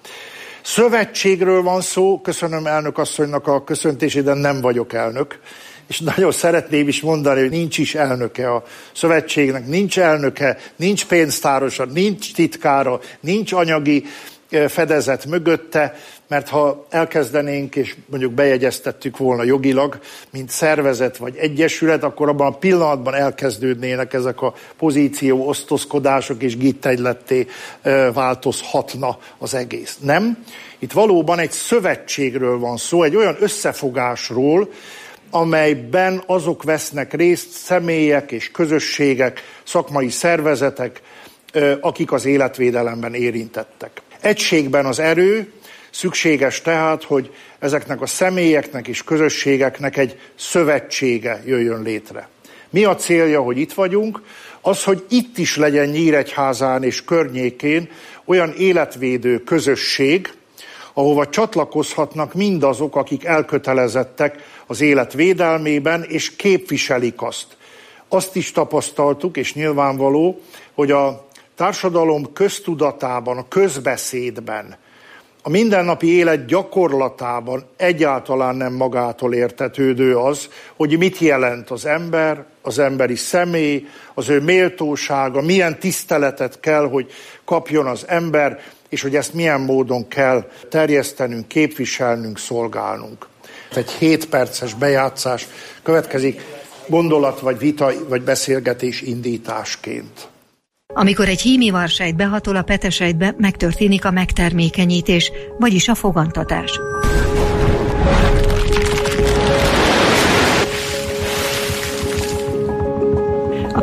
Szövetségről van szó, köszönöm elnök asszonynak a köszöntését, de nem vagyok elnök, és nagyon szeretném is mondani, hogy nincs is elnöke a szövetségnek, nincs elnöke, nincs pénztárosa, nincs titkára, nincs anyagi fedezet mögötte, mert ha elkezdenénk, és mondjuk bejegyeztettük volna jogilag, mint szervezet vagy egyesület, akkor abban a pillanatban elkezdődnének ezek a pozíció osztozkodások, és gittegyletté változhatna az egész. Nem? Itt valóban egy szövetségről van szó, egy olyan összefogásról, amelyben azok vesznek részt, személyek és közösségek, szakmai szervezetek, akik az életvédelemben érintettek. Egységben az erő, szükséges tehát, hogy ezeknek a személyeknek és közösségeknek egy szövetsége jöjjön létre. Mi a célja, hogy itt vagyunk? Az, hogy itt is legyen Nyíregyházán és környékén olyan életvédő közösség, ahova csatlakozhatnak mindazok, akik elkötelezettek az élet védelmében, és képviselik azt. Azt is tapasztaltuk, és nyilvánvaló, hogy a társadalom köztudatában, a közbeszédben, a mindennapi élet gyakorlatában egyáltalán nem magától értetődő az, hogy mit jelent az ember, az emberi személy, az ő méltósága, milyen tiszteletet kell, hogy kapjon az ember, és hogy ezt milyen módon kell terjesztenünk, képviselnünk, szolgálnunk. Egy hét perces bejátszás következik gondolat, vagy vita, vagy beszélgetés indításként. Amikor egy hímivarsejt behatol a petesejtbe, megtörténik a megtermékenyítés, vagyis a fogantatás.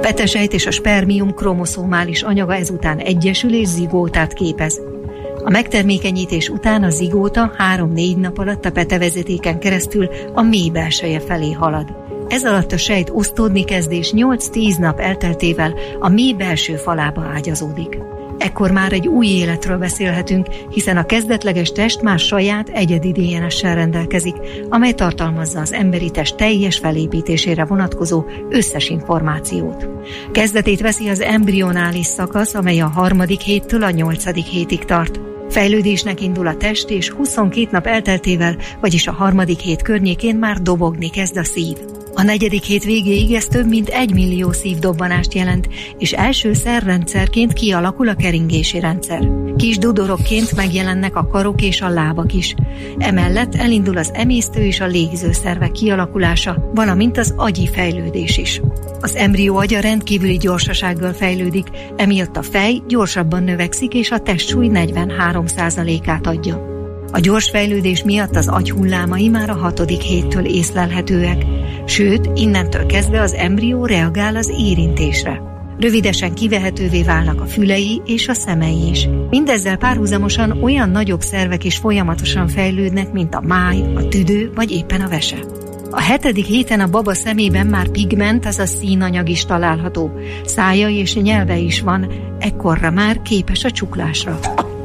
petesejt és a spermium kromoszomális anyaga ezután egyesül és zigótát képez. A megtermékenyítés után a zigóta három-négy nap alatt a petevezetéken keresztül a méh belseje felé halad. Ez alatt a sejt osztódni kezd, és nyolc-tíz nap elteltével a méh belső falába ágyazódik. Ekkor már egy új életről beszélhetünk, hiszen a kezdetleges test már saját egyedi dé en es-sel rendelkezik, amely tartalmazza az emberi test teljes felépítésére vonatkozó összes információt. Kezdetét veszi az embrionális szakasz, amely a harmadik héttől a nyolcadik hétig tart. Fejlődésnek indul a test, és huszonkét nap elteltével, vagyis a harmadik hét környékén már dobogni kezd a szív. A negyedik hét végéig ez több mint egy millió szívdobbanást jelent, és első szerrendszerként kialakul a keringési rendszer. Kis dudorokként megjelennek a karok és a lábak is. Emellett elindul az emésztő és a légzőszervek kialakulása, valamint az agyi fejlődés is. Az embrió agya rendkívüli gyorsasággal fejlődik, emiatt a fej gyorsabban növekszik, és a testsúly negyvenhárom százalékát adja. A gyors fejlődés miatt az agy hullámai már a hatodik héttől észlelhetőek, sőt, innentől kezdve az embrió reagál az érintésre. Rövidesen kivehetővé válnak a fülei és a szemei is. Mindezzel párhuzamosan olyan nagyobb szervek is folyamatosan fejlődnek, mint a máj, a tüdő vagy éppen a vese. A hetedik héten a baba szemében már pigment, azaz színanyag is található. Szája és nyelve is van, ekkorra már képes a csuklásra.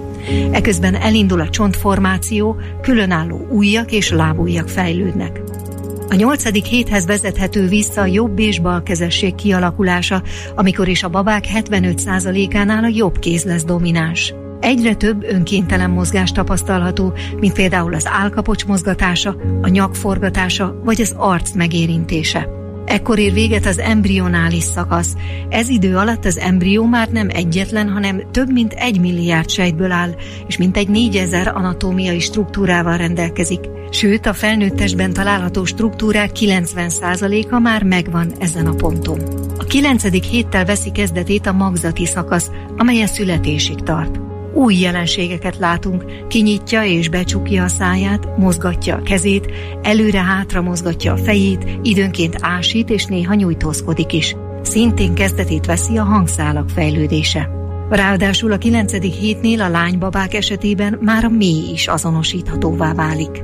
Eközben elindul a csontformáció, különálló ujjak és lábujjak fejlődnek. A nyolcadik héthez vezethető vissza a jobb és bal kezesség kialakulása, amikor is a babák hetvenöt százalékánál a jobb kéz lesz domináns. Egyre több önkéntelen mozgás tapasztalható, mint például az állkapocs mozgatása, a nyak forgatása vagy az arc megérintése. Ekkor ér véget az embrionális szakasz. Ez idő alatt az embrió már nem egyetlen, hanem több mint egy milliárd sejtből áll, és mintegy négyezer anatómiai struktúrával rendelkezik. Sőt, a felnőtt testben található struktúrák kilencven százaléka már megvan ezen a ponton. A kilencedik héttel veszi kezdetét a magzati szakasz, amely a születésig tart. Új jelenségeket látunk, kinyitja és becsukja a száját, mozgatja a kezét, előre-hátra mozgatja a fejét, időnként ásít és néha nyújtózkodik is. Szintén kezdetét veszi a hangszálak fejlődése. Ráadásul a kilencedik hétnél a lánybabák esetében már a méh is azonosíthatóvá válik.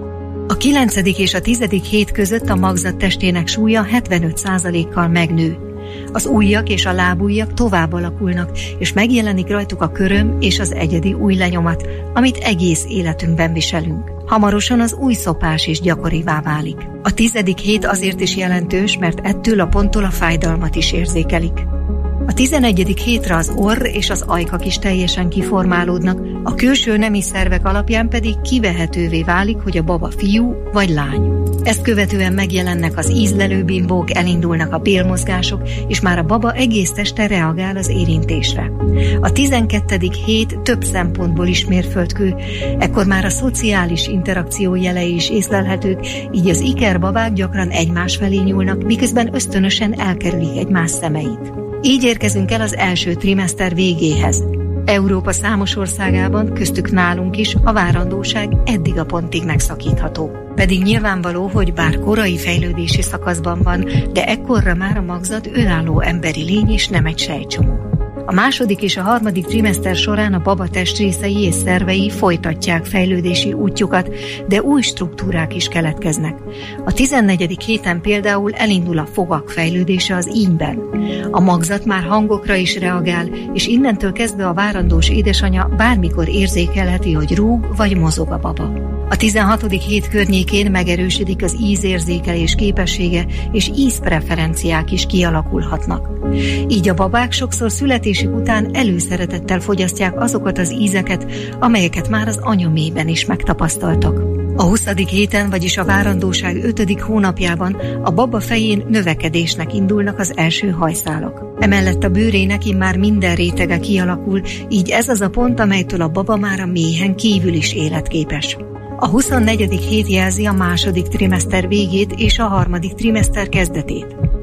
A kilencedik és a tizedik hét között a magzat testének súlya hetvenöt százalékkal megnő. Az ujjak és a lábujjak tovább alakulnak, és megjelenik rajtuk a köröm és az egyedi ujjlenyomat, amit egész életünkben viselünk. Hamarosan az ujjszopás is gyakorivá válik. A tizedik hét azért is jelentős, mert ettől a ponttól a fájdalmat is érzékelik. A tizenegyedik hétre az orr és az ajkak is teljesen kiformálódnak, a külső nemi szervek alapján pedig kivehetővé válik, hogy a baba fiú vagy lány. Ezt követően megjelennek az ízlelőbimbók, elindulnak a bélmozgások, és már a baba egész teste reagál az érintésre. A tizenkettedik hét több szempontból is mérföldkő, ekkor már a szociális interakció jelei is észlelhetők, így az ikerbabák gyakran egymás felé nyúlnak, miközben ösztönösen elkerülik egymás szemeit. Így érkezünk el az első trimeszter végéhez. Európa számos országában, köztük nálunk is a várandóság eddig a pontig megszakítható. Pedig nyilvánvaló, hogy bár korai fejlődési szakaszban van, de ekkorra már a magzat önálló emberi lény és nem egy sejtcsomó. A második és a harmadik trimeszter során a baba testrészei és szervei folytatják fejlődési útjukat, de új struktúrák is keletkeznek. A tizennegyedik héten például elindul a fogak fejlődése az ínyben. A magzat már hangokra is reagál, és innentől kezdve a várandós édesanyja bármikor érzékelheti, hogy rúg vagy mozog a baba. A tizenhatodik hét környékén megerősödik az ízérzékelés képessége, és ízpreferenciák is kialakulhatnak. Így a babák sokszor születésük után előszeretettel fogyasztják azokat az ízeket, amelyeket már az anyaméhben is megtapasztaltak. A huszadik héten, vagyis a várandóság ötödik hónapjában a baba fején növekedésnek indulnak az első hajszálak. Emellett a bőrének immár minden rétege kialakul, így ez az a pont, amelytől a baba már a méhen kívül is életképes. A huszonnegyedik hét jelzi a második trimeszter végét és a harmadik trimeszter kezdetét.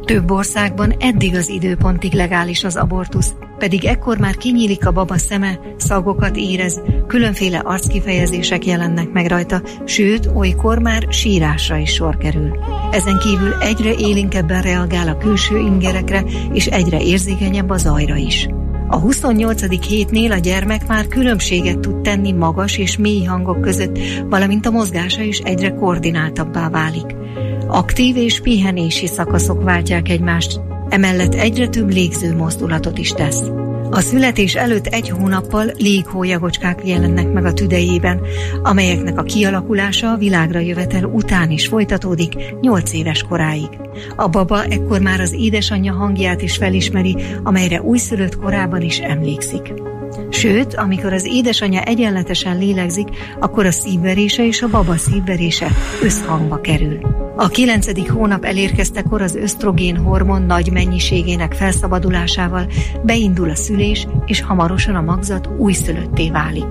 Több országban eddig az időpontig legális az abortusz, pedig ekkor már kinyílik a baba szeme, szagokat érez, különféle arckifejezések jelennek meg rajta, sőt, olykor már sírásra is sor kerül. Ezen kívül egyre élénkebben reagál a külső ingerekre, és egyre érzékenyebb a zajra is. A huszonnyolcadik hétnél a gyermek már különbséget tud tenni magas és mély hangok között, valamint a mozgása is egyre koordináltabbá válik. Aktív és pihenési szakaszok váltják egymást, emellett egyre több légző mozdulatot is tesz. A születés előtt egy hónappal léghólyagocskák jelennek meg a tüdejében, amelyeknek a kialakulása a világra jövetel után is folytatódik nyolc éves koráig. A baba ekkor már az édesanyja hangját is felismeri, amelyre újszülött korában is emlékszik. Sőt, amikor az édesanyja egyenletesen lélegzik, akkor a szívverése és a baba szívverése összhangba kerül. A kilencedik hónap elérkeztekor az ösztrogén hormon nagy mennyiségének felszabadulásával beindul a szülés, és hamarosan a magzat újszülötté válik.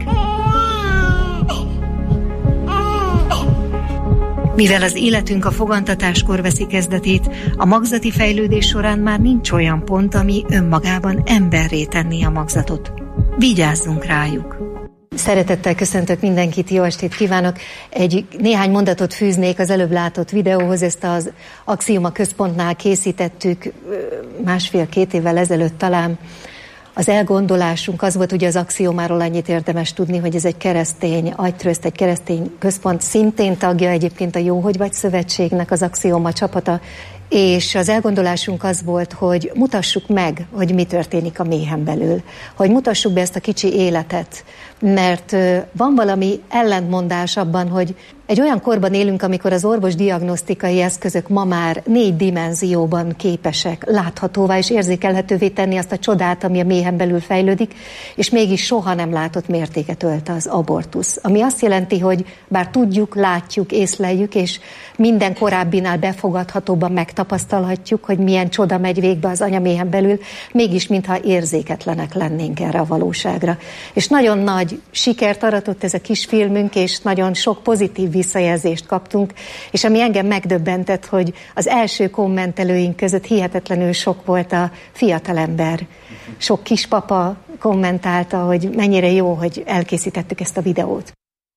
Mivel az életünk a fogantatáskor veszi kezdetét, a magzati fejlődés során már nincs olyan pont, ami önmagában emberré tenné a magzatot. Vigyázzunk rájuk! Szeretettel köszöntök mindenkit, jó estét kívánok! Egy néhány mondatot fűznék az előbb látott videóhoz, ezt az Axioma központnál készítettük másfél-két évvel ezelőtt talán. Az elgondolásunk az volt, ugye az Axiomáról annyit érdemes tudni, hogy ez egy keresztény agytröszt, egy keresztény központ, szintén tagja egyébként a Jó, hogy vagy szövetségnek az Axioma csapata, és az elgondolásunk az volt, hogy mutassuk meg, hogy mi történik a méhen belül, hogy mutassuk be ezt a kicsi életet, mert van valami ellentmondás abban, hogy egy olyan korban élünk, amikor az orvos diagnosztikai eszközök ma már négy dimenzióban képesek láthatóvá és érzékelhetővé tenni azt a csodát, ami a méhen belül fejlődik, és mégis soha nem látott mértéket ölt az abortusz. Ami azt jelenti, hogy bár tudjuk, látjuk, észleljük, és minden korábbinál befogadhatóban megtapasztalhatjuk, hogy milyen csoda megy végbe az anyaméhen belül, mégis mintha érzéketlenek lennénk erre a valóságra. És nagyon nagy sikert aratott ez a kis filmünk, és nagyon sok pozitív visszajelzést kaptunk, és ami engem megdöbbentett, hogy az első kommentelőink között hihetetlenül sok volt a fiatalember. Sok kispapa kommentálta, hogy mennyire jó, hogy elkészítettük ezt a videót.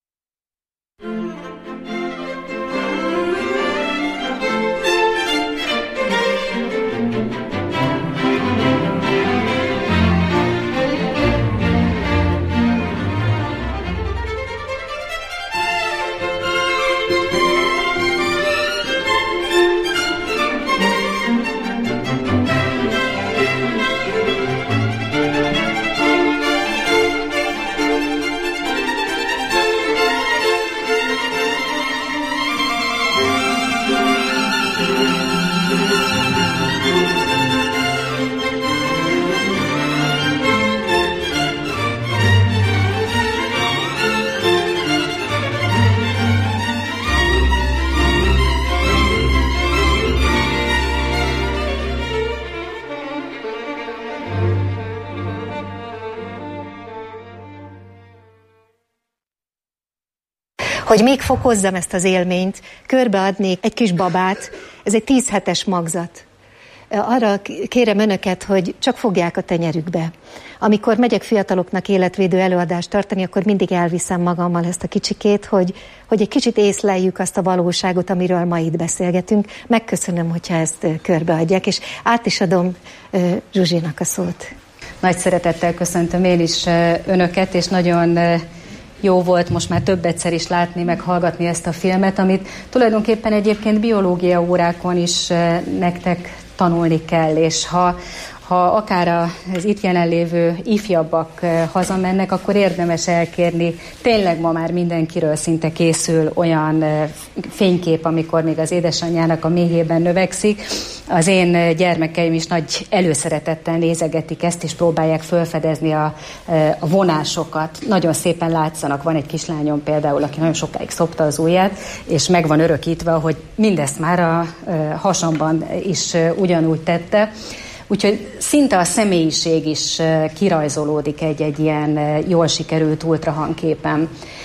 Hogy még fokozzam ezt az élményt, körbeadnék egy kis babát, ez egy tíz hetes magzat. Arra kérem önöket, hogy csak fogják a tenyerükbe. Amikor megyek fiataloknak életvédő előadást tartani, akkor mindig elviszem magammal ezt a kicsikét, hogy, hogy egy kicsit észleljük azt a valóságot, amiről ma itt beszélgetünk. Megköszönöm, hogyha ezt körbeadják, és át is adom uh, Zsuzsinak a szót. Nagy szeretettel köszöntöm én is önöket, és nagyon jó volt most már több egyszer is látni, meg hallgatni ezt a filmet, amit tulajdonképpen egyébként biológia órákon is nektek tanulni kell, és ha, ha akár az itt jelenlévő ifjabbak hazamennek, akkor érdemes elkérni. Tényleg ma már mindenkiről szinte készül olyan fénykép, amikor még az édesanyjának a méhében növekszik. Az én gyermekeim is nagy előszeretettel nézegetik ezt, és próbálják felfedezni a, a vonásokat. Nagyon szépen látszanak. Van egy kislányom például, aki nagyon sokáig szopta az ujját, és meg van örökítve, hogy mindezt már a hasamban is ugyanúgy tette. Úgyhogy szinte a személyiség is kirajzolódik egy-egy ilyen jól sikerült ultrahangképen.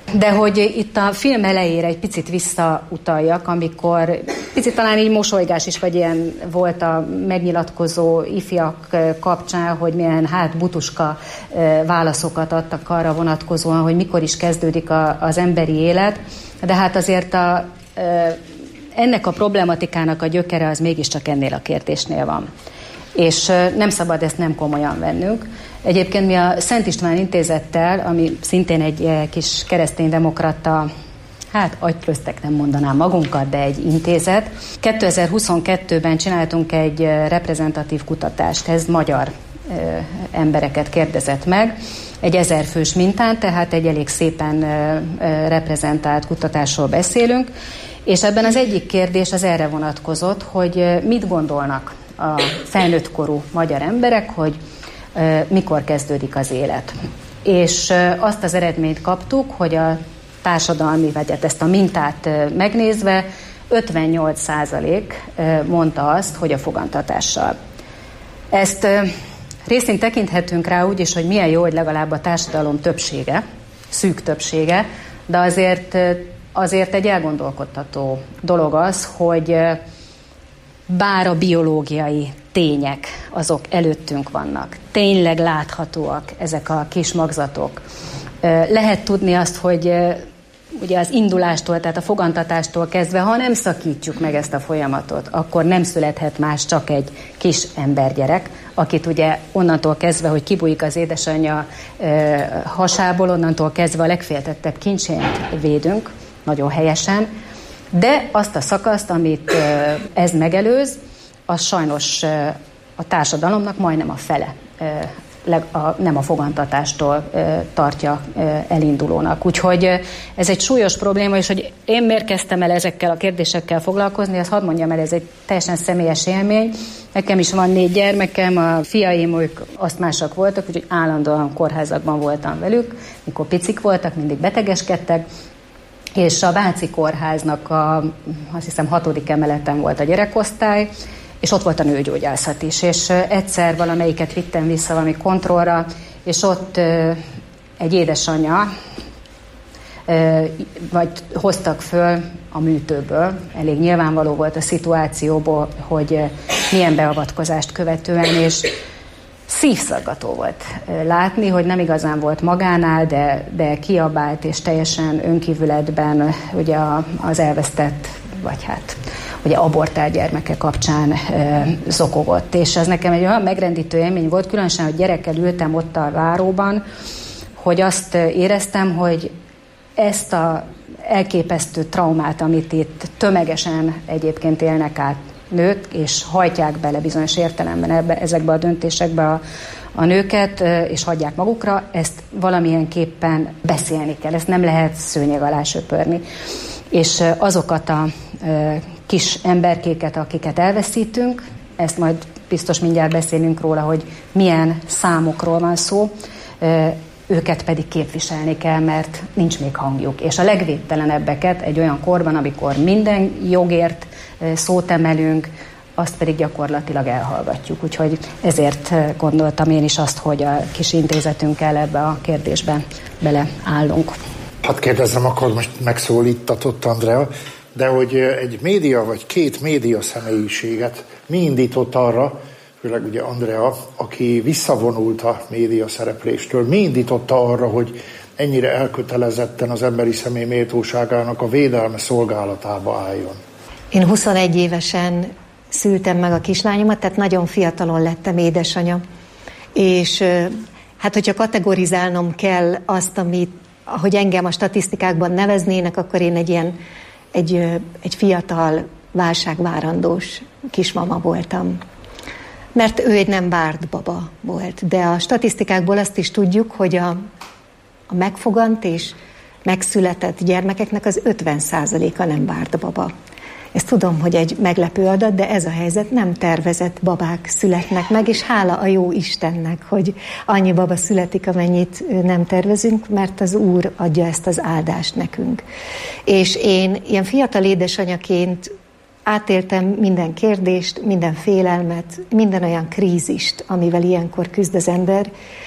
De hogy itt a film elejére egy picit visszautaljak, amikor picit talán így mosolygás is, vagy ilyen volt a megnyilatkozó ifjak kapcsán, hogy milyen hát butuska válaszokat adtak arra vonatkozóan, hogy mikor is kezdődik a, az emberi élet. De hát azért a, ennek a problematikának a gyökere az mégiscsak ennél a kérdésnél van. És nem szabad ezt nem komolyan vennünk. Egyébként mi a Szent István Intézettel, ami szintén egy kis kereszténydemokrata, hát agytröztek nem mondanám magunkat, de egy intézet. kétezer-huszonkettőben csináltunk egy reprezentatív kutatást, ez magyar ö, embereket kérdezett meg, egy ezerfős mintán, tehát egy elég szépen ö, ö, reprezentált kutatásról beszélünk, és ebben az egyik kérdés az erre vonatkozott, hogy mit gondolnak a felnőttkorú magyar emberek, hogy uh, mikor kezdődik az élet. És uh, azt az eredményt kaptuk, hogy a társadalmi, vagy ezt a mintát uh, megnézve ötvennyolc százalék uh, mondta azt, hogy a fogantatással. Ezt uh, részint tekinthetünk rá úgy is, hogy milyen jó, hogy legalább a társadalom többsége, szűk többsége, de azért, uh, azért egy elgondolkodtató dolog az, hogy uh, bár a biológiai tények azok előttünk vannak, tényleg láthatóak ezek a kis magzatok. Lehet tudni azt, hogy ugye az indulástól, tehát a fogantatástól kezdve, ha nem szakítjuk meg ezt a folyamatot, akkor nem születhet más, csak egy kis embergyerek, akit ugye onnantól kezdve, hogy kibújik az édesanyja hasából, onnantól kezdve a legféltettebb kincsét védünk, nagyon helyesen. De azt a szakaszt, amit ez megelőz, az sajnos a társadalomnak majdnem a fele, nem a fogantatástól tartja elindulónak. Úgyhogy ez egy súlyos probléma, és hogy én miért kezdtem el ezekkel a kérdésekkel foglalkozni, azt hadd mondjam el, ez egy teljesen személyes élmény. Nekem is van négy gyermekem, a fiaim, ők asztmásak voltak, úgyhogy állandóan kórházakban voltam velük, mikor picik voltak, mindig betegeskedtek, és a Váci Kórháznak a, azt hiszem, hatodik emeleten volt a gyerekosztály, és ott volt a nőgyógyászat is. És egyszer valamelyiket vittem vissza valami kontrollra, és ott egy édesanyja, vagy hoztak föl a műtőből, elég nyilvánvaló volt a szituációból, hogy milyen beavatkozást követően, és szívszaggató volt látni, hogy nem igazán volt magánál, de, de kiabált és teljesen önkívületben ugye az elvesztett, vagy hát ugye abortált gyermeke kapcsán e, zokogott. És ez nekem egy olyan megrendítő élmény volt, különösen, hogy gyerekkel ültem ott a váróban, hogy azt éreztem, hogy ezt a elképesztő traumát, amit itt tömegesen egyébként élnek át nők, és hajtják bele bizonyos értelemben ebbe, ezekbe a döntésekbe a, a nőket, és hagyják magukra, ezt valamilyenképpen beszélni kell, ezt nem lehet szőnyeg alá söpörni. És azokat a e, kis emberkéket, akiket elveszítünk, ezt majd biztos mindjárt beszélünk róla, hogy milyen számokról van szó, e, őket pedig képviselni kell, mert nincs még hangjuk. És a legvédtelenebbeket egy olyan korban, amikor minden jogért szót emelünk, azt pedig gyakorlatilag elhallgatjuk. Úgyhogy ezért gondoltam én is azt, hogy a kis intézetünkkel ebbe a kérdésbe beleállunk. Hát kérdezem, akkor most megszólítatott Andrea, de hogy egy média vagy két média személyiséget mi indított arra, főleg ugye Andrea, aki visszavonult a média szerepléstől, mi indította arra, hogy ennyire elkötelezetten az emberi személy méltóságának a védelme szolgálatába álljon? Én huszonegy évesen szültem meg a kislányomat, tehát nagyon fiatalon lettem édesanya. És hát, hogyha kategorizálnom kell azt, amit, ahogy engem a statisztikákban neveznének, akkor én egy ilyen, egy, egy fiatal, válságvárandós kismama voltam. Mert ő egy nem várt baba volt. De a statisztikákból azt is tudjuk, hogy a, a megfogant és megszületett gyermekeknek az ötven százaléka nem várt baba. Ezt tudom, hogy egy meglepő adat, de ez a helyzet, nem tervezett babák születnek meg, és hála a jó Istennek, hogy annyi baba születik, amennyit nem tervezünk, mert az Úr adja ezt az áldást nekünk. És én ilyen fiatal édesanyaként átéltem minden kérdést, minden félelmet, minden olyan krízist, amivel ilyenkor küzd az ember.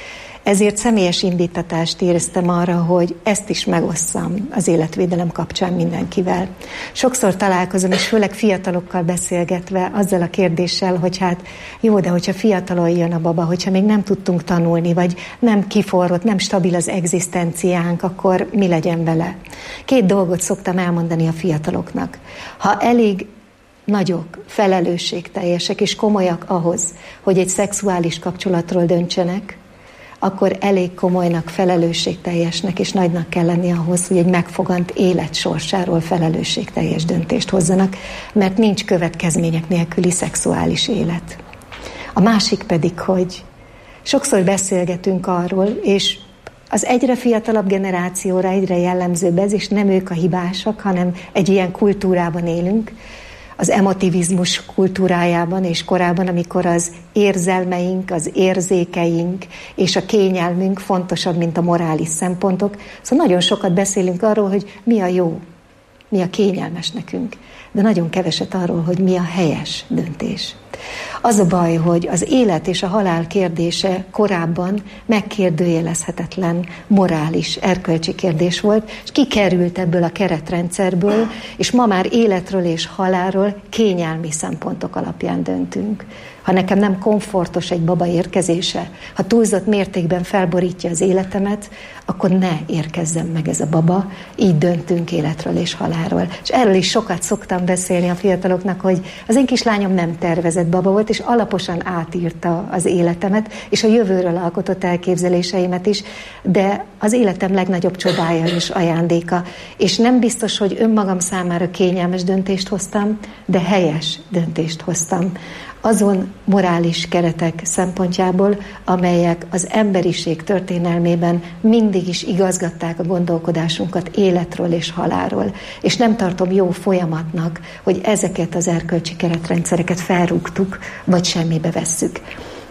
Ezért személyes indítatást éreztem arra, hogy ezt is megosszam az életvédelem kapcsán mindenkivel. Sokszor találkozom, és főleg fiatalokkal beszélgetve azzal a kérdéssel, hogy hát jó, de hogyha fiatalon jön a baba, hogyha még nem tudtunk tanulni, vagy nem kiforrott, nem stabil az egzisztenciánk, akkor mi legyen vele? Két dolgot szoktam elmondani a fiataloknak. Ha elég nagyok, felelősségteljesek és komolyak ahhoz, hogy egy szexuális kapcsolatról döntsenek, akkor elég komolynak, felelősségteljesnek és nagynak kell lenni ahhoz, hogy egy megfogant élet sorsáról felelősségteljes döntést hozzanak, mert nincs következmények nélküli szexuális élet. A másik pedig, hogy sokszor beszélgetünk arról, és az egyre fiatalabb generációra egyre jellemzőbb ez, és nem ők a hibásak, hanem egy ilyen kultúrában élünk, az emotivizmus kultúrájában és korában, amikor az érzelmeink, az érzékeink és a kényelmünk fontosabb, mint a morális szempontok. Szóval nagyon sokat beszélünk arról, hogy mi a jó, mi a kényelmes nekünk, de nagyon keveset arról, hogy mi a helyes döntés. Az a baj, hogy az élet és a halál kérdése korábban megkérdőjelezhetetlen morális, erkölcsi kérdés volt, és kikerült ebből a keretrendszerből, és ma már életről és halálról kényelmi szempontok alapján döntünk. Ha nekem nem komfortos egy baba érkezése, ha túlzott mértékben felborítja az életemet, akkor ne érkezzen meg ez a baba, így döntünk életről és halálról. És erről is sokat szoktam beszélni a fiataloknak, hogy az én kislányom nem tervezett baba volt, és alaposan átírta az életemet, és a jövőről alkotott elképzeléseimet is, de az életem legnagyobb csodája és ajándéka. És nem biztos, hogy önmagam számára kényelmes döntést hoztam, de helyes döntést hoztam. Azon morális keretek szempontjából, amelyek az emberiség történelmében mindig is igazgatták a gondolkodásunkat életről és halálról. És nem tartom jó folyamatnak, hogy ezeket az erkölcsi keretrendszereket felrúgtuk, vagy semmibe vesszük.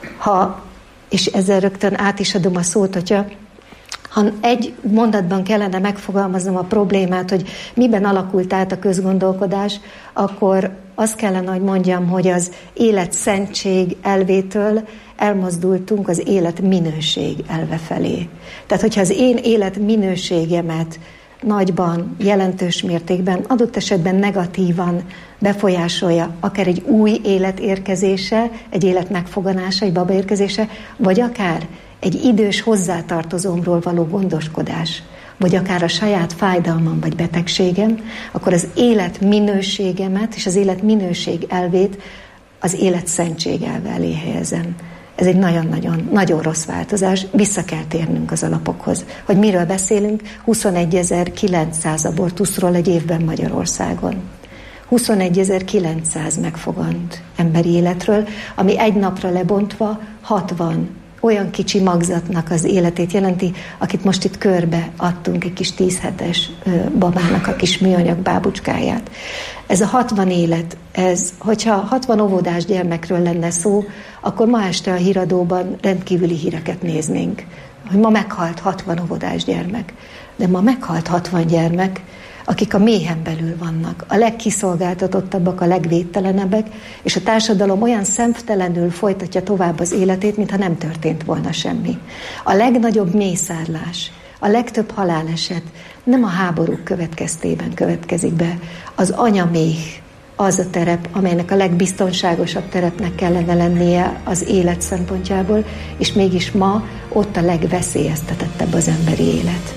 Ha, és ezzel rögtön át is adom a szót, hogyha ha egy mondatban kellene megfogalmaznom a problémát, hogy miben alakult át a közgondolkodás, akkor azt kellene, hogy mondjam, hogy az életszentség elvétől elmozdultunk az életminőség elve felé. Tehát, hogyha az én életminőségemet nagyban, jelentős mértékben, adott esetben negatívan befolyásolja akár egy új élet érkezése, egy élet megfoganása, egy baba érkezése, vagy akár egy idős hozzátartozómról való gondoskodás, vagy akár a saját fájdalmam vagy betegségem, akkor az élet minőségemet és az élet minőség elvét az élet szentség elve elé helyezem. Ez egy nagyon-nagyon nagyon rossz változás, vissza kell térnünk az alapokhoz. Hogy miről beszélünk? huszonegyezer-kilencszáz abortuszról egy évben Magyarországon. huszonegyezer-kilencszáz megfogant emberi életről, ami egy napra lebontva hatvan olyan kicsi magzatnak az életét jelenti, akit most itt körbe adtunk egy kis tíz hetes babának a kis műanyag bábucskáját. Ez a hatvan élet, ez, hogyha hatvan óvodás gyermekről lenne szó, akkor ma este a híradóban rendkívüli híreket néznénk, hogy ma meghalt hatvan óvodás gyermek. De ma meghalt hatvan gyermek, akik a méhen belül vannak, a legkiszolgáltatottabbak, a legvédtelenebbek, és a társadalom olyan szemtelenül folytatja tovább az életét, mintha nem történt volna semmi. A legnagyobb mészárlás, a legtöbb haláleset nem a háborúk következtében következik be. Az anyaméh az a terep, amelynek a legbiztonságosabb terepnek kellene lennie az élet szempontjából, és mégis ma ott a legveszélyeztetettebb az emberi élet.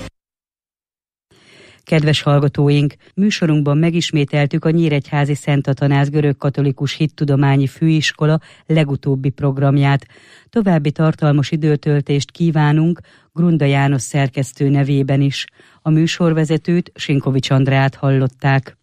Kedves hallgatóink, műsorunkban megismételtük a Nyíregyházi Szent Atanáz Görögkatolikus Hittudományi Főiskola legutóbbi programját. További tartalmas időtöltést kívánunk Grunda János szerkesztő nevében is. A műsorvezetőt, Sinkovics Andrát hallották.